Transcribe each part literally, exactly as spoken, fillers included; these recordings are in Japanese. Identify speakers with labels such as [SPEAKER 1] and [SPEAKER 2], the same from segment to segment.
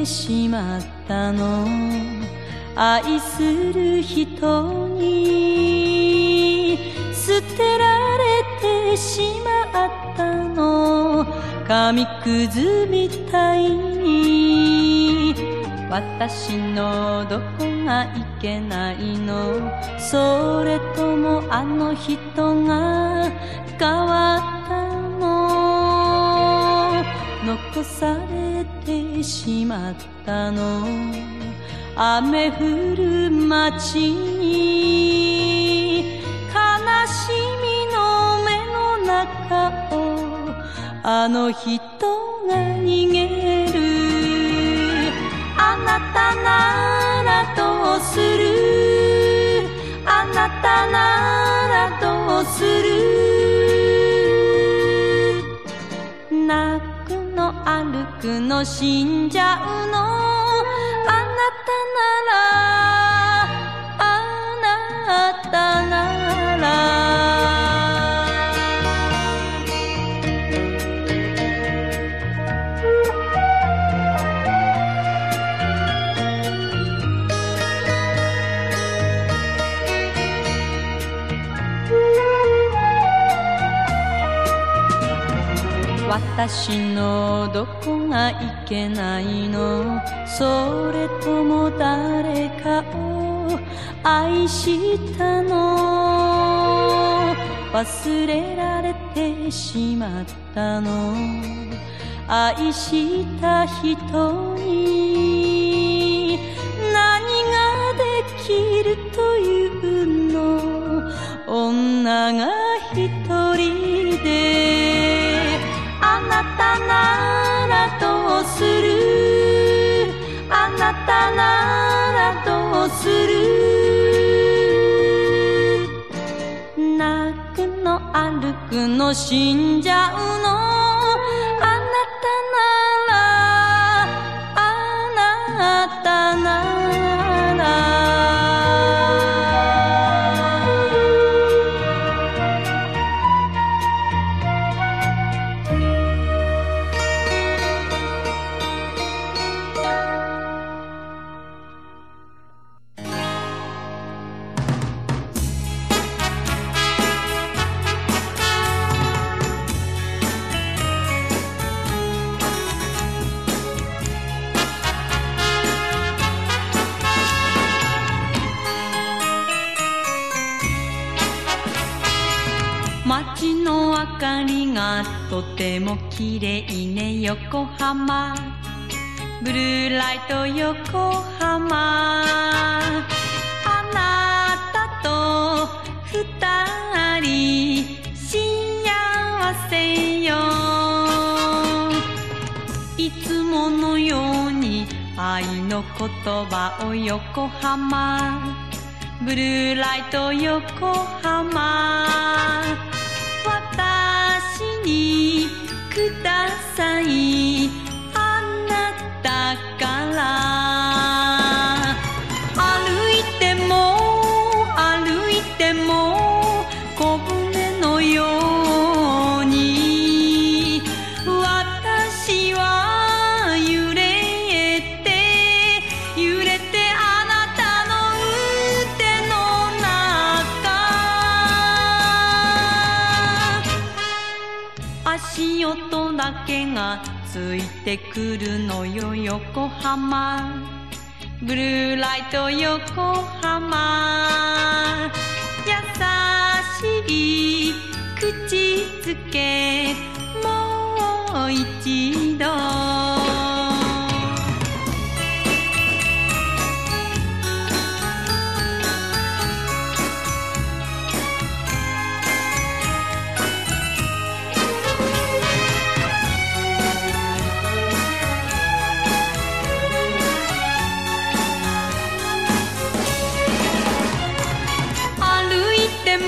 [SPEAKER 1] てしまったの。愛する人に捨てられてしまったの。紙くずみたいに私のどこがいけないの。それともあの人が変わったの。残されてしまったの。雨降る街に悲しみの目の中をあの人が逃げる。あなたならどうする。あなたならどうする。泣くの歩くの死んじゃうの。あなたならあなたなら私のどこがいけないの。それとも誰かを愛したの。忘れられてしまったの。愛した人に何ができるというの。女が一人であなたならどうする。あなたならどうする。泣くの歩くの死んじゃうの。あなたならあなたなら街の明かりがとても綺麗ね。横浜ブルーライト横浜。あなたと二人幸せよ。いつものように愛の言葉を横浜ブルーライト横浜。私にください。あなたから歩いても歩いても小舟のように私は揺れて揺れてあなたの腕の中。足音だけがついてくるのよ横浜ブルーライト横浜。優しい口づけもう一度。歩いて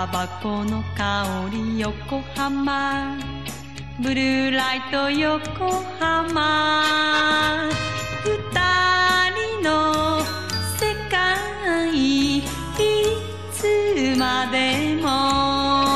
[SPEAKER 1] タバコの香り横浜ブルーライト横浜二人の世界いつまでも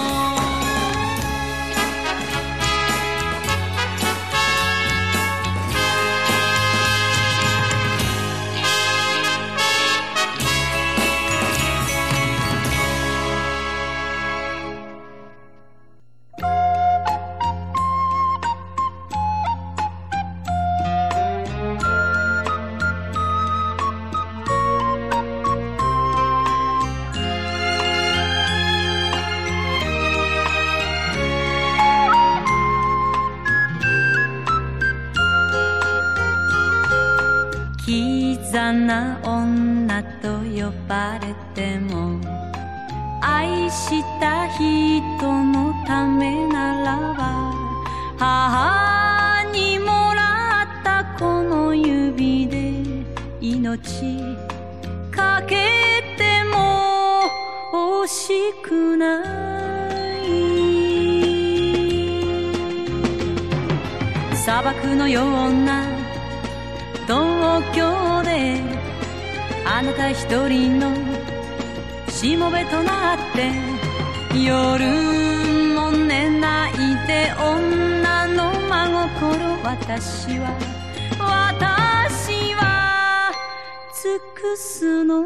[SPEAKER 1] キザな女と呼ばれても愛した人のためならば母にもらったこの指で命かけても惜しくない砂漠のような東京であなた一人のしもべとなって夜も寝ないで女の真心私は私は尽くすの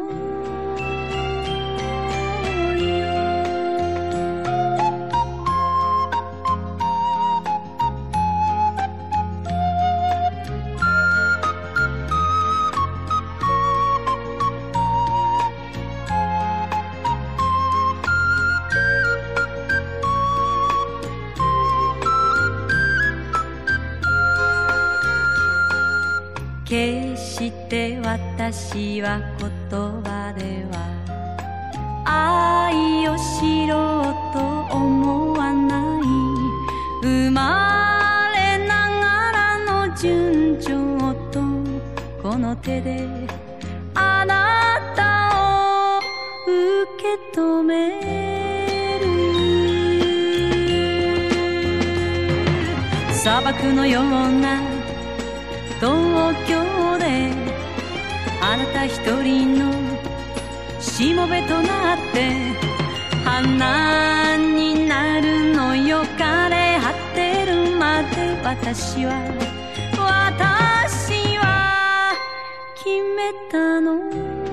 [SPEAKER 1] 決して私は言葉では愛を知ろうと思わない生まれながらの純情とこの手であなたを受け止める砂漠のような東京であなた一人のしもべとなって花になるのよ枯れ果てるまで私は私は決めたの